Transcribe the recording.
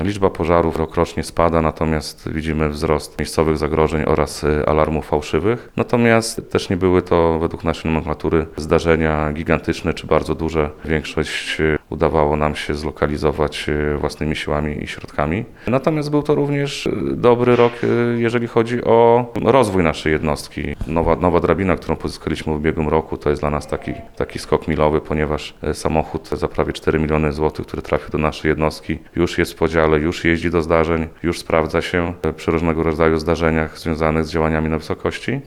Liczba pożarów rokrocznie spada, natomiast widzimy wzrost miejscowych zagrożeń oraz alarmów fałszywych. Natomiast też nie były to według naszej nomenklatury zdarzenia gigantyczne czy bardzo duże. Większość udawało nam się zlokalizować własnymi siłami i środkami. Natomiast był to również dobry rok, jeżeli chodzi o rozwój naszej jednostki. Nowa drabina, którą pozyskaliśmy w ubiegłym roku, to jest dla nas taki skok milowy, ponieważ samochód za prawie 4 miliony złotych, który trafił do naszej jednostki, już jest w podziale, już jeździ do zdarzeń, już sprawdza się przy różnego rodzaju zdarzeniach związanych z działaniami na wysokości.